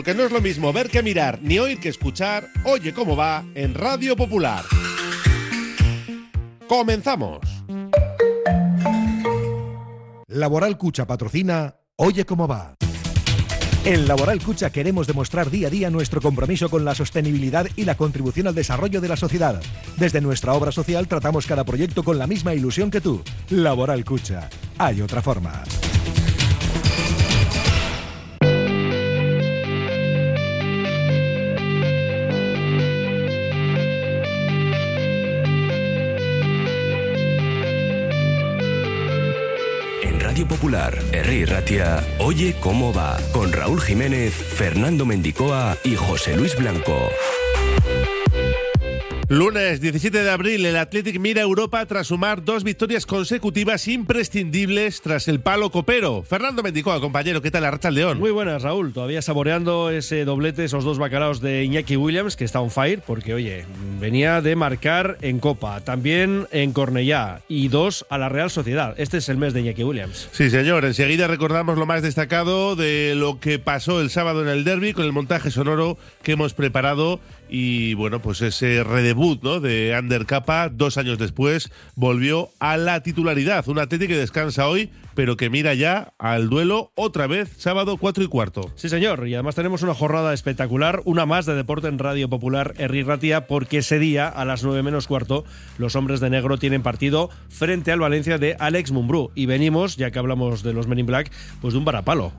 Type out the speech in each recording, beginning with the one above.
porque no es lo mismo ver que mirar, ni oír que escuchar. Oye cómo va en Radio Popular. ¡Comenzamos! Laboral Cucha patrocina Oye cómo va. En Laboral Cucha queremos demostrar día a día nuestro compromiso con la sostenibilidad y la contribución al desarrollo de la sociedad. Desde nuestra obra social tratamos cada proyecto con la misma ilusión que tú. Laboral Cucha. Hay otra forma. Radio Popular, Herri Ratia, Oye cómo va, con Raúl Jiménez, Fernando Mendicoa y José Luis Blanco. Lunes 17 de abril, el Athletic mira a Europa tras sumar 2 victorias consecutivas imprescindibles tras el palo copero. Fernando Mendicoa, compañero, ¿qué tal Arrachaldeón? Muy buenas, Raúl. Todavía saboreando ese doblete, esos 2 bacalaos de Iñaki Williams, que está on fire, porque, oye, venía de marcar en Copa, también en Cornellá, y 2 a la Real Sociedad. Este es el mes de Iñaki Williams. Sí, señor. Enseguida recordamos lo más destacado de lo que pasó el sábado en el derbi, con el montaje sonoro que hemos preparado. Y bueno, pues ese redebut, ¿no?, de Ander Capa, 2 años después, volvió a la titularidad. Un Athletic que descansa hoy, pero que mira ya al duelo otra vez, sábado 4:15. Sí, señor, y además tenemos una jornada espectacular, una más de deporte en Radio Popular, Herri Ratia, porque ese día, a las 9:15, los hombres de negro tienen partido frente al Valencia de Alex Mumbrú. Y venimos, ya que hablamos de los Men in Black, pues de un varapalo.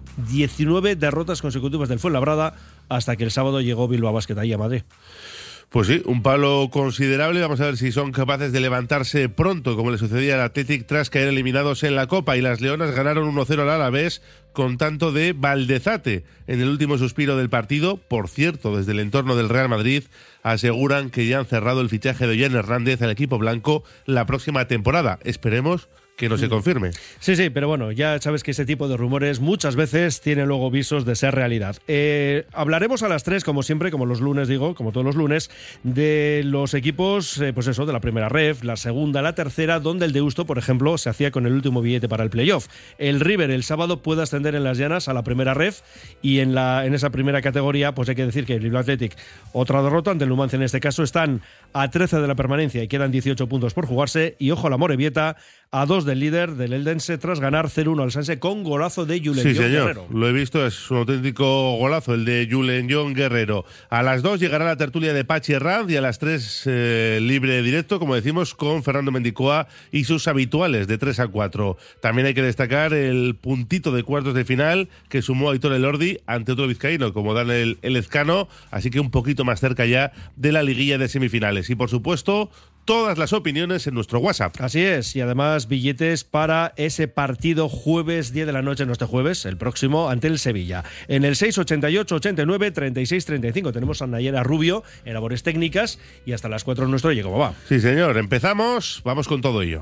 19 derrotas consecutivas del Fuenlabrada hasta que el sábado llegó Bilbao Basket ahí a Madrid. Pues sí, un palo considerable. Vamos a ver si son capaces de levantarse pronto, como le sucedía al Athletic tras caer eliminados en la Copa. Y las Leonas ganaron 1-0 al Alavés con tanto de Valdezate en el último suspiro del partido. Por cierto, desde el entorno del Real Madrid aseguran que ya han cerrado el fichaje de Ollán Hernández al equipo blanco la próxima temporada. Esperemos que no se confirme. Sí, pero bueno, ya sabes que ese tipo de rumores muchas veces tienen luego visos de ser realidad. Hablaremos a las 3, como siempre, como los lunes digo, como todos los lunes, de los equipos, pues eso, de la primera ref, la segunda, la tercera, donde el Deusto, por ejemplo, se hacía con el último billete para el playoff. El River el sábado puede ascender en las llanas a la primera ref y en esa primera categoría, pues hay que decir que el Bilbao Athletic, otra derrota ante el Numancia en este caso, están a 13 de la permanencia y quedan 18 puntos por jugarse. Y ojo a la Morevieta, a 2 del líder del Eldense tras ganar 0-1 al Sanse con golazo de Julen John Guerrero. Lo he visto, es un auténtico golazo el de Julen John Guerrero. A las 2 llegará la tertulia de Pachi Herranz y a las 3 libre directo, como decimos, con Fernando Mendicoa y sus habituales de 3 a 4. También hay que destacar el puntito de cuartos de final que sumó Aitor Elordi ante otro vizcaíno como Daniel Elezcano, así que un poquito más cerca ya de la liguilla de semifinales. Y por supuesto, todas las opiniones en nuestro WhatsApp. Así es, y además billetes para ese partido jueves 10 de la noche, no este jueves, el próximo, ante el Sevilla. En el 688 89 36 35 tenemos a Nayera Rubio en labores técnicas y hasta las 4 nuestro Oye cómo va. Sí, señor, empezamos, vamos con todo ello.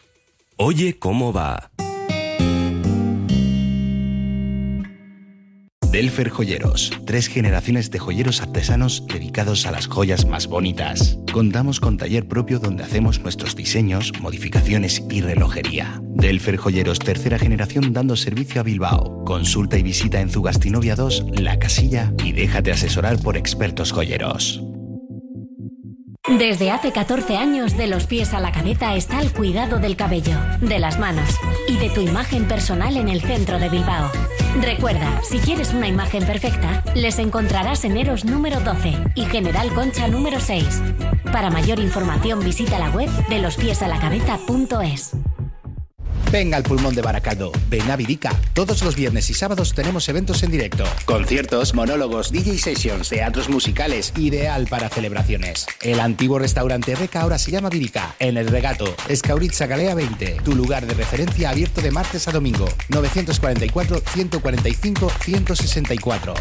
Oye cómo va. Delfer Joyeros, 3 generaciones de joyeros artesanos dedicados a las joyas más bonitas. Contamos con taller propio donde hacemos nuestros diseños, modificaciones y relojería. Delfer Joyeros, 3ª generación dando servicio a Bilbao. Consulta y visita en Zugastinovia 2, La Casilla y déjate asesorar por expertos joyeros. Desde hace 14 años, de los pies a la cabeza está el cuidado del cabello, de las manos y de tu imagen personal en el centro de Bilbao. Recuerda, si quieres una imagen perfecta, les encontrarás en Eros número 12 y General Concha número 6. Para mayor información visita la web de lospiesalacabeza.es. Ven al Pulmón de Baracaldo, ven a Virica. Todos los viernes y sábados tenemos eventos en directo. Conciertos, monólogos, DJ sessions, teatros musicales, ideal para celebraciones. El antiguo restaurante Reca ahora se llama Virica, en El Regato, Escauritza Galea 20. Tu lugar de referencia abierto de martes a domingo. 944-145-164.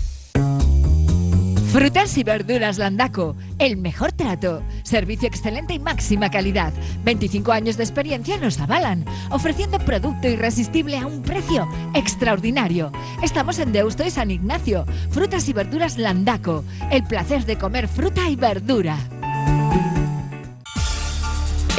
Frutas y verduras Landaco, el mejor trato, servicio excelente y máxima calidad. 25 años de experiencia nos avalan, ofreciendo producto irresistible a un precio extraordinario. Estamos en Deusto y San Ignacio. Frutas y verduras Landaco, el placer de comer fruta y verdura.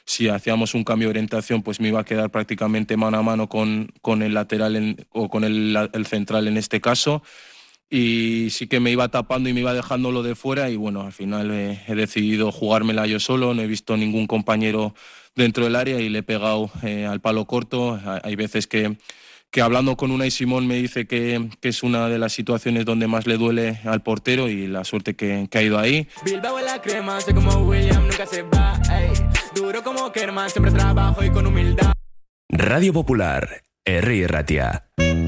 si hacíamos un cambio de orientación, pues me iba a quedar prácticamente mano a mano con el lateral o con el central en este caso. Y sí que me iba tapando y me iba dejándolo de fuera y bueno, al final he decidido jugármela yo solo, no he visto ningún compañero dentro del área y le he pegado al palo corto. Hay veces que hablando con Unai Simón me dice que es una de las situaciones donde más le duele al portero y la suerte que ha ido ahí. Bilbao en la crema, soy como William, nunca se va, ey. Duro como Kerman, siempre trabajo y con humildad. Radio Popular, Herri Ratia.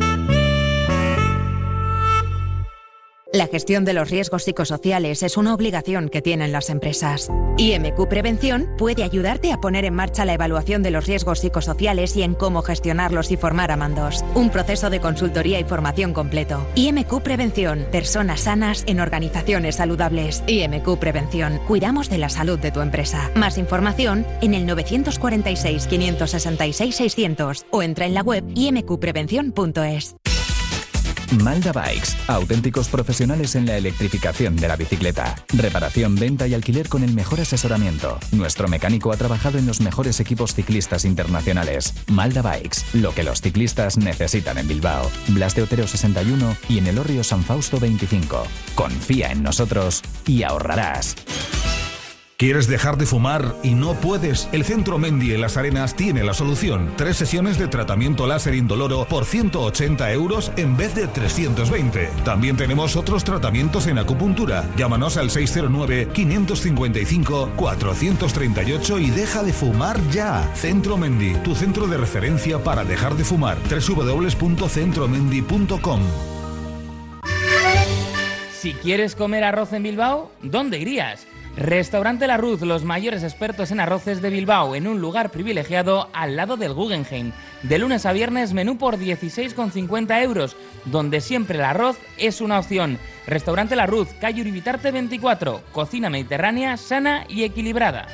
La gestión de los riesgos psicosociales es una obligación que tienen las empresas. IMQ Prevención puede ayudarte a poner en marcha la evaluación de los riesgos psicosociales y en cómo gestionarlos y formar a mandos. Un proceso de consultoría y formación completo. IMQ Prevención. Personas sanas en organizaciones saludables. IMQ Prevención. Cuidamos de la salud de tu empresa. Más información en el 946 566 600 o entra en la web imqprevención.es. Malda Bikes, auténticos profesionales en la electrificación de la bicicleta. Reparación, venta y alquiler con el mejor asesoramiento. Nuestro mecánico ha trabajado en los mejores equipos ciclistas internacionales. Malda Bikes, lo que los ciclistas necesitan en Bilbao. Blas de Otero 61 y en Elorrio San Fausto 25. Confía en nosotros y ahorrarás. ¿Quieres dejar de fumar y no puedes? El Centro Mendy en Las Arenas tiene la solución. 3 sesiones de tratamiento láser indoloro por 180 euros en vez de 320. También tenemos otros tratamientos en acupuntura. Llámanos al 609-555-438 y deja de fumar ya. Centro Mendy, tu centro de referencia para dejar de fumar. www.centromendy.com. Si quieres comer arroz en Bilbao, ¿dónde irías? Restaurante La Ruz, los mayores expertos en arroces de Bilbao, en un lugar privilegiado al lado del Guggenheim. De lunes a viernes, menú por 16,50 euros, donde siempre el arroz es una opción. Restaurante La Ruz, calle Uribitarte 24, cocina mediterránea, sana y equilibrada.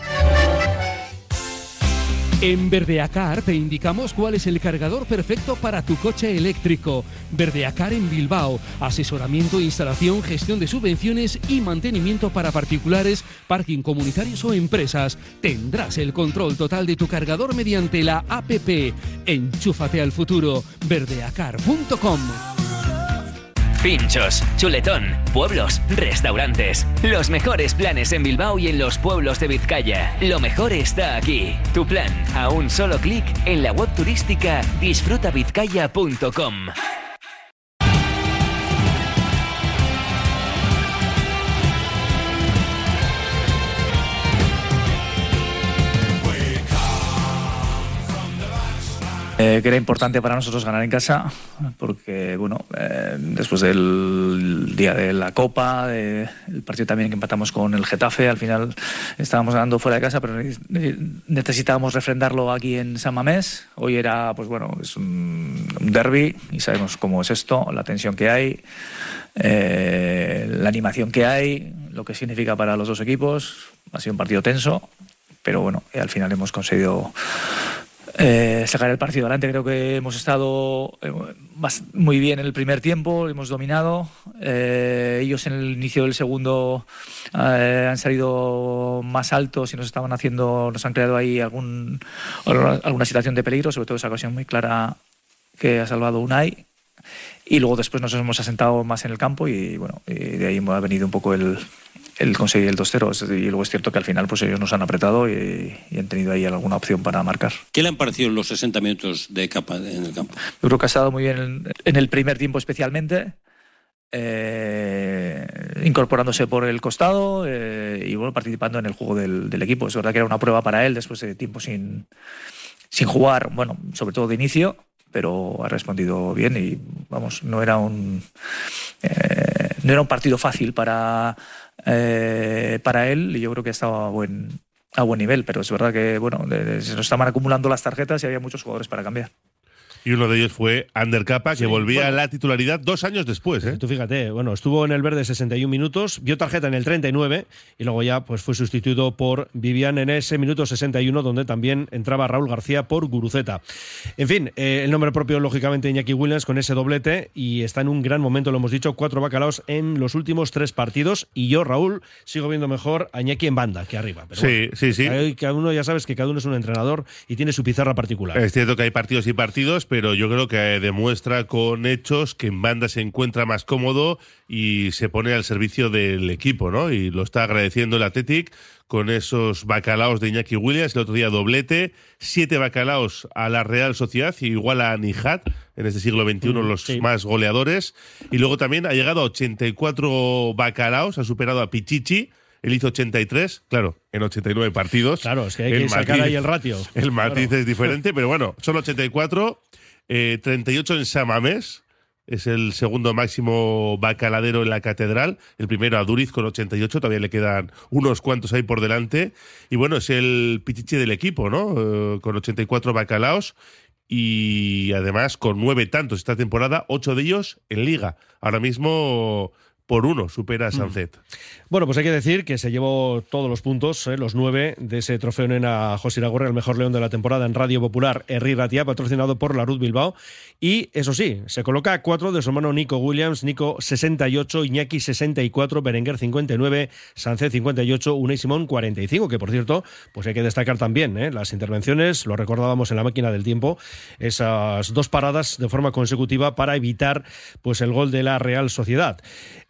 En Verdeacar te indicamos cuál es el cargador perfecto para tu coche eléctrico. Verdeacar en Bilbao. Asesoramiento, instalación, gestión de subvenciones y mantenimiento para particulares, parking comunitarios o empresas. Tendrás el control total de tu cargador mediante la APP. Enchúfate al futuro. Verdeacar.com. Pinchos, chuletón, pueblos, restaurantes. Los mejores planes en Bilbao y en los pueblos de Vizcaya. Lo mejor está aquí. Tu plan, a un solo clic en la web turística disfrutavizcaya.com. Que era importante para nosotros ganar en casa, porque bueno, después del día de la Copa, el partido también que empatamos con el Getafe, al final estábamos ganando fuera de casa, pero necesitábamos refrendarlo aquí en San Mamés. Hoy era, pues bueno, es un derbi y sabemos cómo es esto, la tensión que hay, la animación que hay, lo que significa para los dos equipos. Ha sido un partido tenso, pero bueno, al final hemos conseguido sacar el partido adelante. Creo que hemos estado muy bien en el primer tiempo, hemos dominado. Ellos en el inicio del segundo han salido más altos y nos han creado ahí alguna situación de peligro, sobre todo esa ocasión muy clara que ha salvado Unai. Y luego después nos hemos asentado más en el campo y bueno, y de ahí ha venido un poco el conseguir el 2-0. Y luego es cierto que al final pues ellos nos han apretado y han tenido ahí alguna opción para marcar. ¿Qué le han parecido los 60 minutos de Capa en el campo? Yo creo que ha estado muy bien en el primer tiempo especialmente, incorporándose por el costado y bueno, participando en el juego del equipo. Es verdad que era una prueba para él después de tiempo sin jugar, bueno, sobre todo de inicio, pero ha respondido bien y vamos, no era un partido fácil para él y yo creo que estaba a buen nivel, pero es verdad que bueno, se nos estaban acumulando las tarjetas y había muchos jugadores para cambiar. Y uno de ellos fue Ander Capa, que volvía a la titularidad 2 años después. Tú fíjate, bueno, estuvo en el verde 61 minutos, vio tarjeta en el 39 y luego ya pues fue sustituido por Vivian en ese minuto 61, donde también entraba Raúl García por Guruceta. En fin, el nombre propio, lógicamente, Iñaki Williams con ese doblete, y está en un gran momento, lo hemos dicho, 4 bacalaos en los últimos 3 partidos, y yo, Raúl, sigo viendo mejor a Iñaki en banda que arriba. Pero sí. Cada uno, ya sabes que cada uno es un entrenador y tiene su pizarra particular. Es cierto que hay partidos y partidos, pero yo creo que demuestra con hechos que en banda se encuentra más cómodo y se pone al servicio del equipo, ¿no? Y lo está agradeciendo el Athletic con esos bacalaos de Iñaki Williams. El otro día doblete, 7 bacalaos a la Real Sociedad, igual a Nijat, en este siglo XXI los más goleadores. Y luego también ha llegado a 84 bacalaos, ha superado a Pichichi. Él hizo 83, claro, en 89 partidos. Claro, es que hay que sacar ahí el ratio. El matiz es diferente, pero bueno, son 84, 38 en Samamés, es el segundo máximo bacaladero en la Catedral. El primero a Duriz con 88, todavía le quedan unos cuantos ahí por delante. Y bueno, es el pichichi del equipo, ¿no? Con 84 bacalaos. Y además con 9 tantos esta temporada, 8 de ellos en Liga. Ahora mismo por 1 supera a Sancet. Bueno, pues hay que decir que se llevó todos los puntos, los 9 de ese trofeo Nena José Iragorri, el mejor león de la temporada en Radio Popular Herri Ratia, patrocinado por la Ruth Bilbao. Y eso sí, se coloca a 4 de su hermano Nico Williams, Nico 68, Iñaki 64, Berenguer 59, Sancet 58, Unai Simón 45, que por cierto, pues hay que destacar también las intervenciones, lo recordábamos en la máquina del tiempo, esas 2 paradas de forma consecutiva para evitar pues el gol de la Real Sociedad.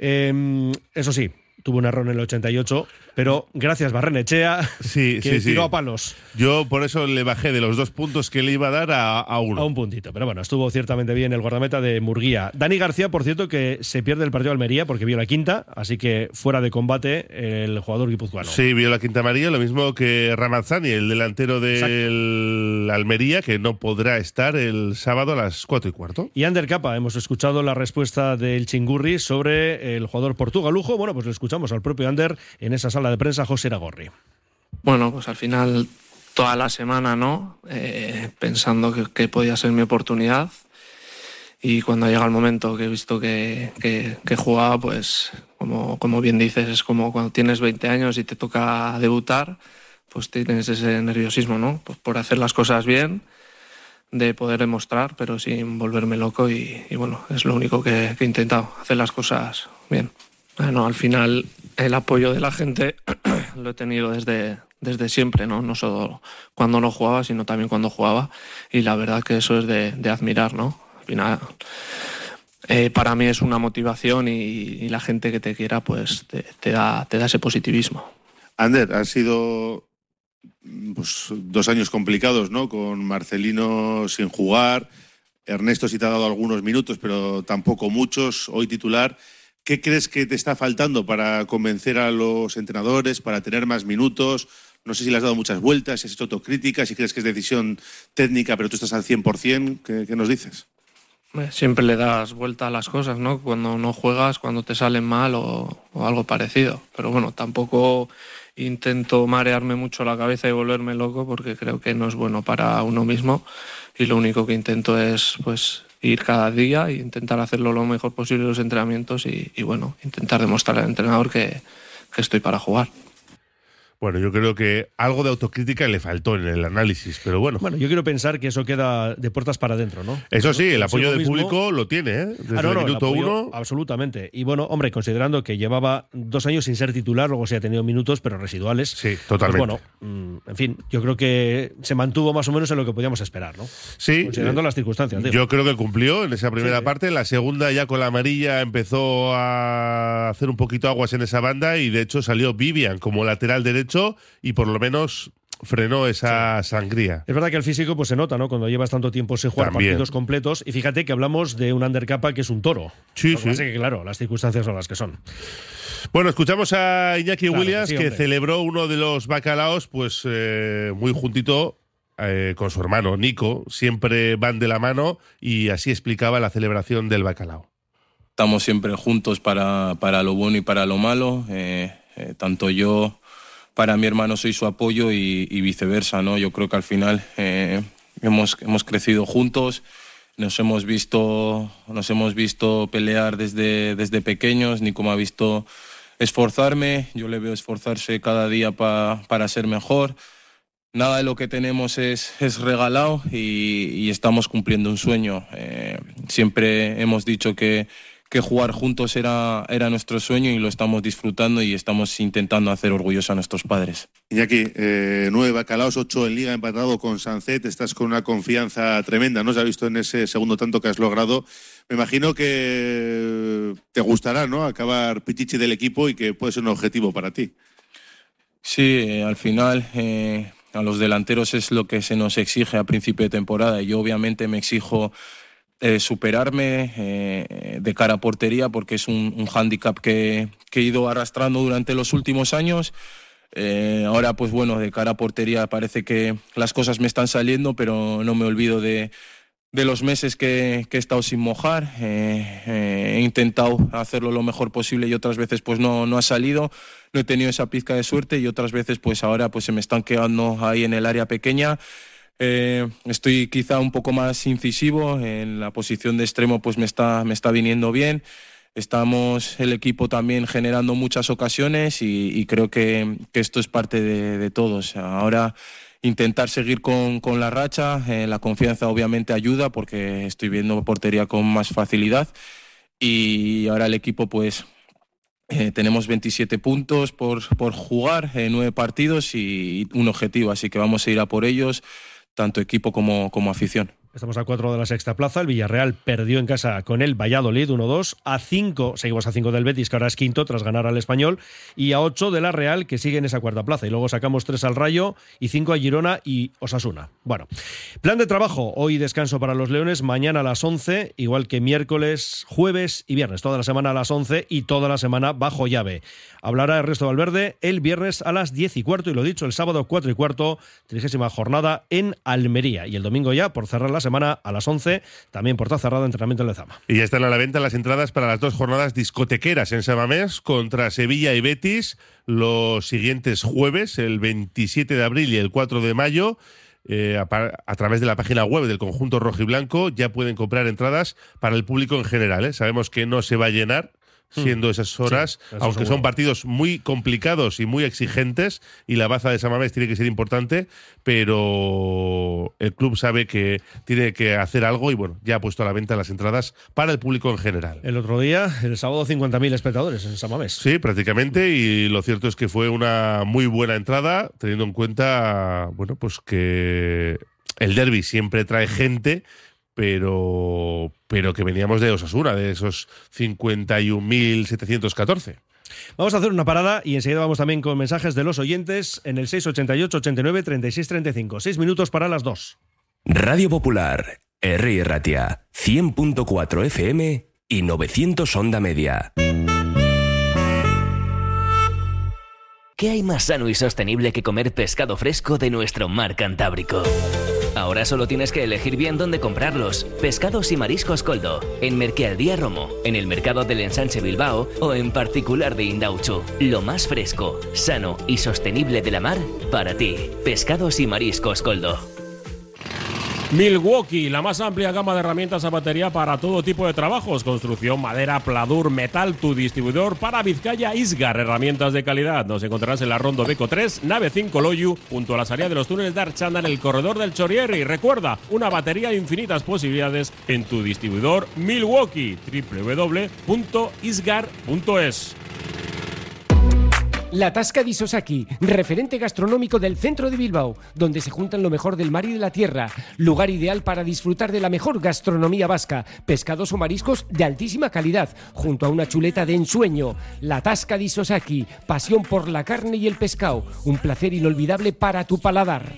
Eso sí, tuvo un error en el 88, pero gracias Barrenechea, que tiró a palos. Yo por eso le bajé de los 2 puntos que le iba a dar a 1. A un puntito, pero bueno, estuvo ciertamente bien el guardameta de Murguía. Dani García, por cierto, que se pierde el partido de Almería porque vio la quinta, así que fuera de combate el jugador guipuzcoano. Sí, vio la quinta amarilla, lo mismo que Ramazzani, el delantero del Almería, que no podrá estar el sábado a las 4:15. Y Ander Capa, hemos escuchado la respuesta del Chingurri sobre el jugador portugalujo. Bueno, pues lo escuchamos al propio Ander en esa sala de prensa José Iragorri. Bueno, pues al final toda la semana, ¿no? Pensando que podía ser mi oportunidad, y cuando llega el momento que he visto que jugaba, pues como bien dices, es como cuando tienes 20 años y te toca debutar, pues tienes ese nerviosismo, ¿no? Pues por hacer las cosas bien, de poder demostrar, pero sin volverme loco, y bueno, es lo único que he intentado, hacer las cosas bien. Bueno, al final el apoyo de la gente lo he tenido desde siempre, ¿no? No solo cuando no jugaba, sino también cuando jugaba, y la verdad que eso es de admirar, ¿no? Al final, para mí es una motivación, y la gente que te quiera pues te da ese positivismo. Ander, han sido pues 2 años complicados, ¿no? Con Marcelino sin jugar, Ernesto sí te ha dado algunos minutos, pero tampoco muchos, hoy titular. ¿Qué crees que te está faltando para convencer a los entrenadores, para tener más minutos? No sé si le has dado muchas vueltas, si has hecho autocrítica, si crees que es decisión técnica, pero tú estás al 100%. ¿Qué nos dices? Siempre le das vuelta a las cosas, ¿no? Cuando no juegas, cuando te salen mal o algo parecido. Pero bueno, tampoco intento marearme mucho la cabeza y volverme loco, porque creo que no es bueno para uno mismo, y lo único que intento es pues ir cada día e intentar hacerlo lo mejor posible en los entrenamientos, y bueno, intentar demostrar al entrenador que estoy para jugar. Bueno, yo creo que algo de autocrítica le faltó en el análisis, pero bueno. Bueno, yo quiero pensar que eso queda de puertas para adentro, ¿no? Eso sí, el apoyo del público lo tiene, ¿eh? Desde el minuto 1. Absolutamente. Y bueno, hombre, considerando que llevaba 2 años sin ser titular, luego sí ha tenido minutos, pero residuales. Sí, totalmente. Pues bueno, en fin, yo creo que se mantuvo más o menos en lo que podíamos esperar, ¿no? Sí. Considerando las circunstancias. Digo. Yo creo que cumplió en esa primera parte. En la segunda, ya con la amarilla, empezó a hacer un poquito aguas en esa banda, y de hecho salió Vivian como lateral derecho, y por lo menos frenó esa sangría. Es verdad que el físico pues se nota, ¿no? Cuando llevas tanto tiempo sin jugar partidos completos, y fíjate que hablamos de un Ander Capa que es un toro. Sí, sí. Así que claro, las circunstancias son las que son. Bueno, escuchamos a Iñaki Williams, que celebró uno de los bacalaos pues muy juntito con su hermano Nico. Siempre van de la mano, y así explicaba la celebración del bacalao. Estamos siempre juntos para lo bueno y para lo malo. Tanto yo, para mi hermano, soy su apoyo, y viceversa, ¿no? Yo creo que al final hemos crecido juntos, nos hemos visto pelear desde pequeños. Nico me ha visto esforzarme, yo le veo esforzarse cada día para ser mejor. Nada de lo que tenemos es regalado y estamos cumpliendo un sueño. Siempre hemos dicho que jugar juntos era nuestro sueño y lo estamos disfrutando y estamos intentando hacer orgullosos a nuestros padres. Iñaki, 9 bacalaos, 8 en Liga, empatado con Sancet, estás con una confianza tremenda, ¿no? Se ha visto en ese segundo tanto que has logrado. Me imagino que te gustará, ¿no?, acabar pichichi del equipo y que puede ser un objetivo para ti. Sí, al final a los delanteros es lo que se nos exige a principio de temporada y yo obviamente me exijo superarme de cara a portería porque es un hándicap que he ido arrastrando durante los últimos años. Ahora pues bueno, de cara a portería parece que las cosas me están saliendo, pero no me olvido de los meses que he estado sin mojar. He intentado hacerlo lo mejor posible y otras veces pues no ha salido, no he tenido esa pizca de suerte y otras veces pues ahora pues se me están quedando ahí en el área pequeña. Estoy quizá un poco más incisivo, en la posición de extremo pues me está viniendo bien. Estamos el equipo también generando muchas ocasiones y creo que esto es parte de todos. Ahora intentar seguir con la racha, la confianza obviamente ayuda porque estoy viendo portería con más facilidad y ahora el equipo pues tenemos 27 puntos por jugar, 9 partidos y un objetivo, así que vamos a ir a por ellos, tanto equipo como afición. Estamos a 4 de la sexta plaza. El Villarreal perdió en casa con el Valladolid 1-2. A 5, seguimos a 5 del Betis, que ahora es quinto tras ganar al Español, y a 8 de la Real, que sigue en esa cuarta plaza. Y luego sacamos 3 al Rayo y 5 a Girona y Osasuna. Bueno, plan de trabajo. Hoy descanso para los Leones, mañana a las 11, igual que miércoles, jueves y viernes. Toda la semana a las 11 y toda la semana bajo llave. Hablará Ernesto Valverde el viernes a las 10:15 y lo dicho, el sábado 4:15, 30ª jornada en Almería. Y el domingo ya, por cerrar la semana, a las 11, también puerta cerrada, entrenamiento en Lezama. Y ya están a la venta las entradas para las 2 jornadas discotequeras en San Mamés contra Sevilla y Betis los siguientes jueves, el 27 de abril y el 4 de mayo. A través de la página web del conjunto rojiblanco ya pueden comprar entradas para el público en general, ¿eh? Sabemos que no se va a llenar siendo esas horas, sí, aunque son partidos muy complicados y muy exigentes y la baza de San Mamés tiene que ser importante, pero el club sabe que tiene que hacer algo y bueno, ya ha puesto a la venta las entradas para el público en general. El otro día, el sábado, 50.000 espectadores en San Mamés. Sí, prácticamente, y lo cierto es que fue una muy buena entrada, teniendo en cuenta, bueno, pues que el derbi siempre trae gente, pero que veníamos de Osasuna, de esos 51.714. Vamos a hacer una parada y enseguida vamos también con mensajes de los oyentes en el 688 89 36 35. 6 minutos para las 2. Radio Popular, R. Ratia, 100.4 FM y 900 onda media. ¿Qué hay más sano y sostenible que comer pescado fresco de nuestro mar Cantábrico? Ahora solo tienes que elegir bien dónde comprarlos. Pescados y mariscos Coldo, en Merkealdía Romo, en el mercado del Ensanche Bilbao o en particular de Indauchu. Lo más fresco, sano y sostenible de la mar para ti. Pescados y mariscos Coldo. Milwaukee, la más amplia gama de herramientas a batería para todo tipo de trabajos, construcción, madera, pladur, metal, tu distribuidor para Vizcaya Isgar, herramientas de calidad. Nos encontrarás en la Rondo Beco 3, nave 5 Loyu, junto a la salida de los túneles de Archanda en el corredor del Chorierri. Recuerda, una batería de infinitas posibilidades en tu distribuidor Milwaukee, www.isgar.es. La Tasca di Sosaki, referente gastronómico del centro de Bilbao, donde se juntan lo mejor del mar y de la tierra. Lugar ideal para disfrutar de la mejor gastronomía vasca, pescados o mariscos de altísima calidad, junto a una chuleta de ensueño. La Tasca di Sosaki, pasión por la carne y el pescado, un placer inolvidable para tu paladar.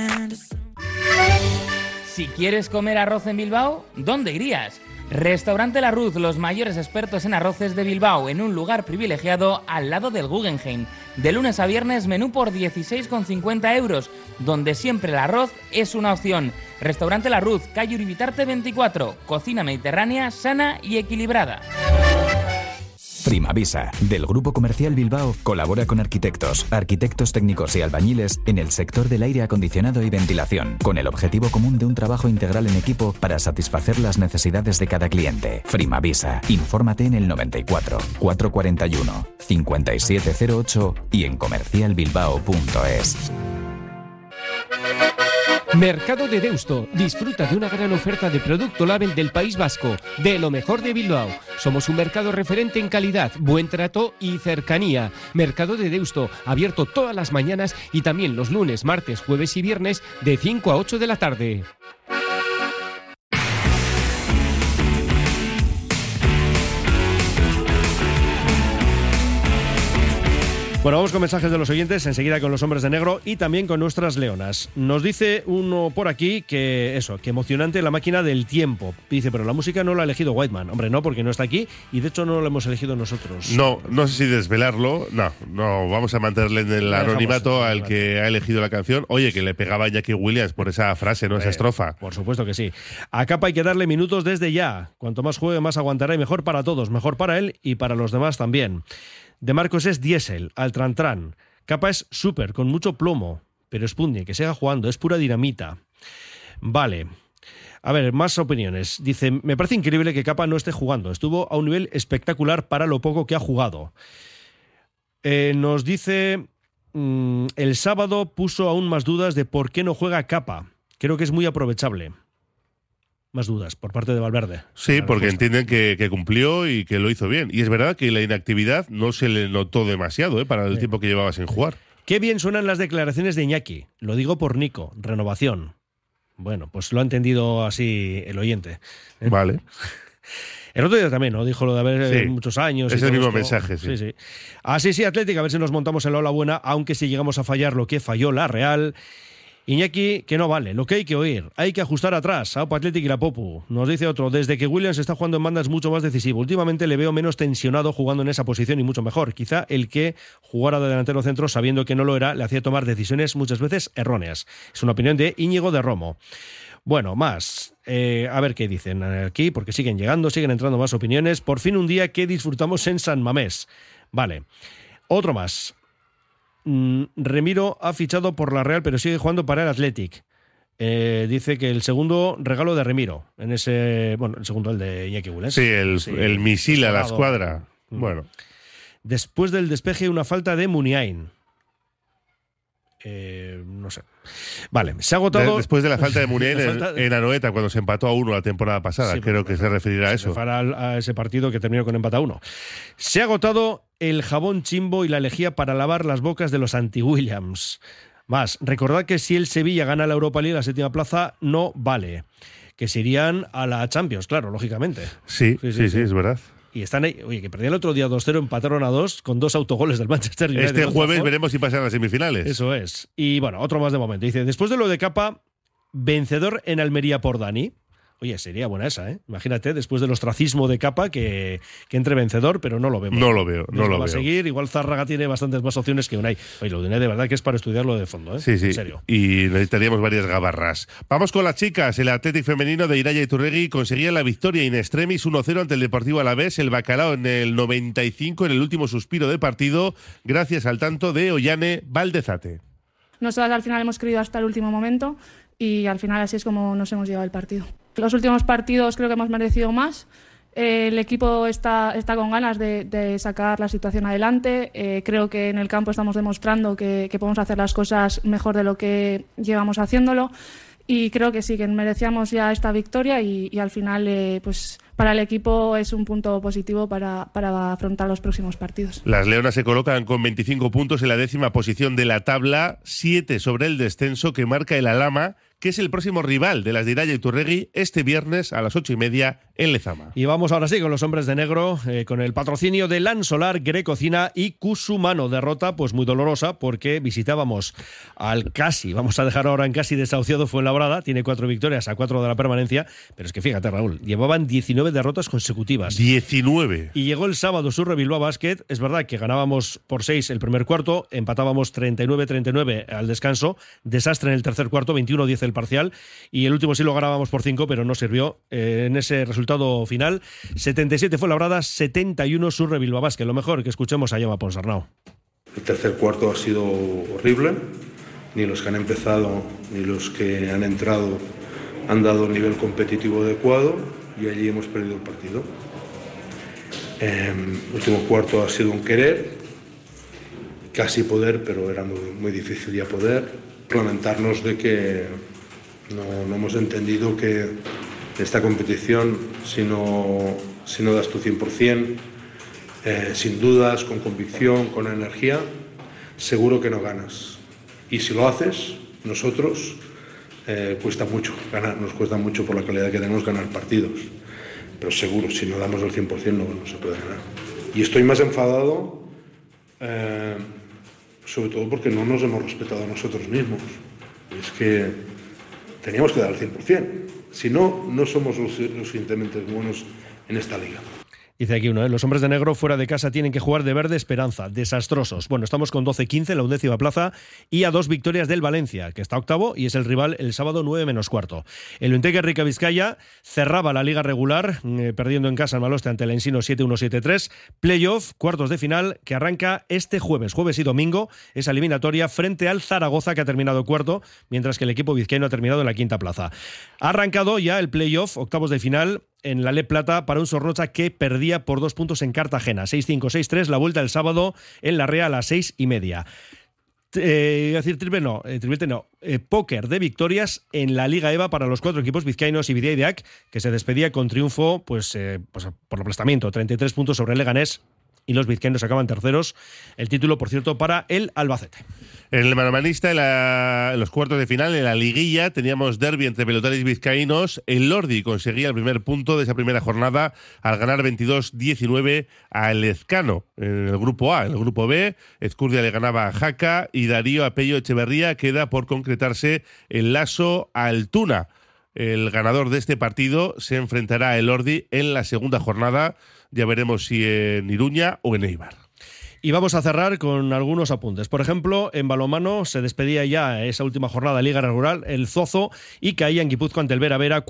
Si quieres comer arroz en Bilbao, ¿dónde irías? Restaurante La Ruz, los mayores expertos en arroces de Bilbao, en un lugar privilegiado al lado del Guggenheim. De lunes a viernes, menú por 16,50 euros, donde siempre el arroz es una opción. Restaurante La Ruz, calle Uribitarte 24, cocina mediterránea, sana y equilibrada. Frimavisa, del Grupo Comercial Bilbao, colabora con arquitectos, arquitectos técnicos y albañiles en el sector del aire acondicionado y ventilación, con el objetivo común de un trabajo integral en equipo para satisfacer las necesidades de cada cliente. Frimavisa, infórmate en el 94 441 5708 y en comercialbilbao.es. Mercado de Deusto. Disfruta de una gran oferta de producto label del País Vasco, de lo mejor de Bilbao. Somos un mercado referente en calidad, buen trato y cercanía. Mercado de Deusto, abierto todas las mañanas y también los lunes, martes, jueves y viernes de 5 a 8 de la tarde. Bueno, vamos con mensajes de los oyentes, enseguida con los hombres de negro y también con nuestras leonas. Nos dice uno por aquí que emocionante la máquina del tiempo. Dice, pero la música no la ha elegido Whiteman. Hombre, no, porque no está aquí y de hecho no la hemos elegido nosotros. No sé si desvelarlo. No, vamos a mantenerle en el anonimato al que ha elegido la canción. Oye, que le pegaba a Iñaki Williams por esa frase, ¿no? Esa estrofa. Por supuesto que sí. A Capa hay que darle minutos desde ya. Cuanto más juegue, más aguantará y mejor para todos. Mejor para él y para los demás también. De Marcos es diésel, al Trantran. Capa es súper, con mucho plomo. Pero Sputnik, que siga jugando, es pura dinamita. Vale. A ver, más opiniones. Dice, me parece increíble que Capa no esté jugando. Estuvo a un nivel espectacular para lo poco que ha jugado. Nos dice, el sábado puso aún más dudas de por qué no juega Capa. Creo que es muy aprovechable. Más dudas por parte de Valverde. Sí, porque entienden que cumplió y que lo hizo bien. Y es verdad que la inactividad no se le notó demasiado para el tiempo que llevaba sin jugar. Qué bien suenan las declaraciones de Iñaki. Lo digo por Nico. Renovación. Bueno, pues lo ha entendido así el oyente. Vale. El otro día también, ¿no? Dijo lo de haber muchos años. Es el mismo mensaje, sí. Sí, Atlético, a ver si nos montamos en la ola buena, aunque si llegamos a fallar lo que falló la Real. Iñaki, que no vale, lo que hay que oír, hay que ajustar atrás, Aupa Athletic y la Popu. Nos dice otro, desde que Williams está jugando en banda es mucho más decisivo. Últimamente le veo menos tensionado jugando en esa posición y mucho mejor. Quizá el que jugara de delantero centro sabiendo que no lo era le hacía tomar decisiones muchas veces erróneas. Es una opinión de Íñigo de Romo. Bueno, más. A ver qué dicen aquí, porque siguen llegando, siguen entrando más opiniones. Por fin un día que disfrutamos en San Mamés. Vale. Otro más. Remiro ha fichado por la Real, pero sigue jugando para el Athletic. Dice que el segundo regalo de Remiro. En ese. Bueno, el segundo, el de Iñaki Williams. Sí, el misil a la escuadra. Bueno. Después del despeje, una falta de Muniain. No sé. Vale, se ha agotado. Después de la falta de Muniain en Anoeta, cuando se empató a 1 la temporada pasada. Sí, creo que se referirá a eso. A ese partido que terminó con empate a 1. Se ha agotado el jabón chimbo y la lejía para lavar las bocas de los anti-Williams. Más, recordad que si el Sevilla gana la Europa League, la 7ª plaza no vale. Que se irían a la Champions, claro, lógicamente. Sí, es verdad. Y están ahí, oye, que perdían el otro día 2-0, empataron a 2 con 2 autogoles del Manchester United. Este jueves veremos si pasan a las semifinales. Eso es. Y bueno, otro más de momento. Dice, después de lo de Capa, vencedor en Almería por Dani. Oye, sería buena esa, ¿eh? Imagínate, después del ostracismo de Capa, que entre vencedor, pero no lo vemos. No lo veo. Va a seguir. Igual Zárraga tiene bastantes más opciones que Unai. Oye, lo de Unai de verdad que es para estudiarlo de fondo, ¿eh? Sí. En serio. Y necesitaríamos varias gabarras. Vamos con las chicas. El Athletic femenino de Iraya Iturregui conseguía la victoria in extremis 1-0 ante el Deportivo Alavés. El Bacalao en el 95, en el último suspiro de partido, gracias al tanto de Ollane Valdezate. Nosotras al final hemos creído hasta el último momento y al final así es como nos hemos llevado el partido. Los últimos partidos creo que hemos merecido más. El equipo está con ganas de sacar la situación adelante. Creo que en el campo estamos demostrando que podemos hacer las cosas mejor de lo que llevamos haciéndolo. Y creo que sí, que merecíamos ya esta victoria y al final pues para el equipo es un punto positivo para afrontar los próximos partidos. Las Leonas se colocan con 25 puntos en la 10ª posición de la tabla, 7 sobre el descenso que marca el Alhama, que es el próximo rival de las de Iraya Iturregui este viernes a las 8:30 en Lezama. Y vamos ahora sí con los hombres de negro, con el patrocinio de Lan Solar, Grecocina y Cusumano. Derrota pues muy dolorosa porque visitábamos al casi, vamos a dejar ahora en casi desahuciado Fuenlabrada, tiene 4 victorias a 4 de la permanencia, pero es que fíjate, Raúl, llevaban 19 derrotas consecutivas. 19. Y llegó el sábado Surre Bilbao Basket, es verdad que ganábamos por 6 el primer cuarto, empatábamos 39-39 al descanso, desastre en el tercer cuarto, 21-10 el parcial, y el último sí lo ganábamos por 5, pero no sirvió en ese resultado final. 77 Fuenlabrada, 71 Surre Bilbao Basket. Lo mejor que escuchemos a Jaume Ponsarnau. El tercer cuarto ha sido horrible. Ni los que han empezado ni los que han entrado han dado el nivel competitivo adecuado y allí hemos perdido el partido. El último cuarto ha sido un querer, casi poder, pero era muy difícil ya poder. Lamentarnos de que no hemos entendido que esta competición, si no das tu 100%, sin dudas, con convicción, con energía, seguro que no ganas. Y si lo haces, nosotros, cuesta mucho ganar, nos cuesta mucho por la calidad que tenemos ganar partidos. Pero seguro, si no damos el 100% no se puede ganar. Y estoy más enfadado, sobre todo porque no nos hemos respetado a nosotros mismos. Es que teníamos que dar el 100%. Si no, no somos lo suficientemente buenos en esta liga. Dice aquí uno, los hombres de negro fuera de casa tienen que jugar de verde esperanza, desastrosos. Bueno, estamos con 12-15 en la 11ª plaza y a 2 victorias del Valencia, que está octavo y es el rival el sábado 9-15. El Untega Rica Vizcaya cerraba la liga regular, perdiendo en casa en Maloste ante el Ensino 7-1-7-3. Playoff, cuartos de final, que arranca este jueves y domingo, esa eliminatoria frente al Zaragoza, que ha terminado cuarto, mientras que el equipo vizcaíno ha terminado en la 5ª plaza. Ha arrancado ya el playoff, octavos de final, en la Le Plata para un Zornocha que perdía por 2 puntos en Cartagena. 6-5, 6-3, la vuelta el sábado en La Rea a las 6:30. Triplete no. Póker de victorias en la Liga EVA para los 4 equipos vizcaínos y Bideideac, que se despedía con triunfo pues por aplastamiento, 33 puntos sobre el Leganés. Y los vizcaínos acaban terceros. El título, por cierto, para el Albacete. En el manomanista, en los cuartos de final, en la liguilla, teníamos derbi entre pelotaris vizcaínos. El Lordi conseguía el primer punto de esa primera jornada al ganar 22-19 a Elezcano en el grupo A. En el grupo B, Ezcurdia le ganaba a Jaca y Darío Apello Echeverría. Queda por concretarse el Laso a Altuna. El ganador de este partido se enfrentará a Elordi en la segunda jornada. Ya veremos si en Iruña o en Eibar. Y vamos a cerrar con algunos apuntes. Por ejemplo, en balonmano se despedía ya esa última jornada de Liga Rural el Zozo y caía en Guipúzcoa ante el Vera Vera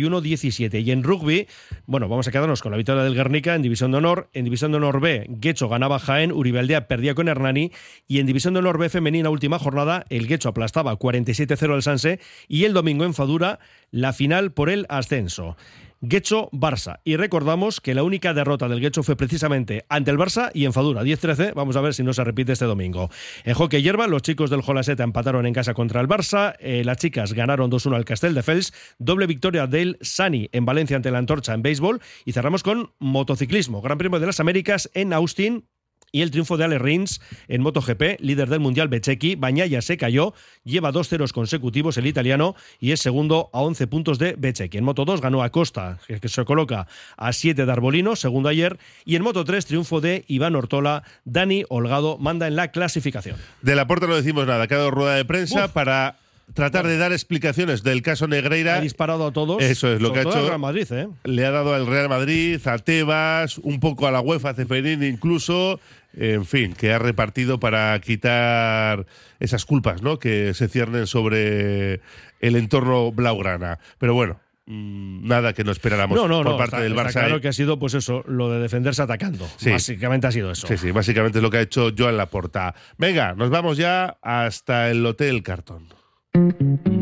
41-17. Y en rugby, bueno, vamos a quedarnos con la victoria del Guernica en División de Honor. En División de Honor B, Guecho ganaba Jaén, Uribe Aldea perdía con Hernani. Y en División de Honor B femenina, última jornada, el Guecho aplastaba 47-0 al Sanse. Y el domingo en Fadura, la final por el ascenso. Guecho-Barça. Y recordamos que la única derrota del Guecho fue precisamente ante el Barça y en Fadura, 10-13. Vamos a ver si no se repite este domingo. En hockey hierba, los chicos del Jolaseta empataron en casa contra el Barça. Las chicas ganaron 2-1 al Castelldefels. Doble victoria del Sani en Valencia ante la Antorcha en béisbol. Y cerramos con motociclismo. Gran Premio de las Américas en Austin. Y el triunfo de Ale Rins en MotoGP, líder del Mundial Bececchi. Bagnaia se cayó, lleva 2 ceros consecutivos el italiano y es segundo a 11 puntos de Bececchi. En Moto2 ganó Acosta, que se coloca a 7 de Arbolino, segundo ayer. Y en Moto3 triunfo de Iván Ortola. Dani Holgado manda en la clasificación. De la Porta no decimos nada, ha dado rueda de prensa para tratar de dar explicaciones del caso Negreira. Ha disparado a todos. Eso es lo que ha hecho. El Real Madrid, Le ha dado al Real Madrid, a Tebas, un poco a la UEFA, a Ceferín incluso. En fin, que ha repartido para quitar esas culpas, ¿no?, que se ciernen sobre el entorno blaugrana. Pero bueno, nada que no esperáramos por parte del Barça. Claro que ha sido, pues eso, lo de defenderse atacando. Sí. Básicamente ha sido eso. Sí, básicamente es lo que ha hecho Joan Laporta. Venga, nos vamos ya hasta el Hotel Cartón.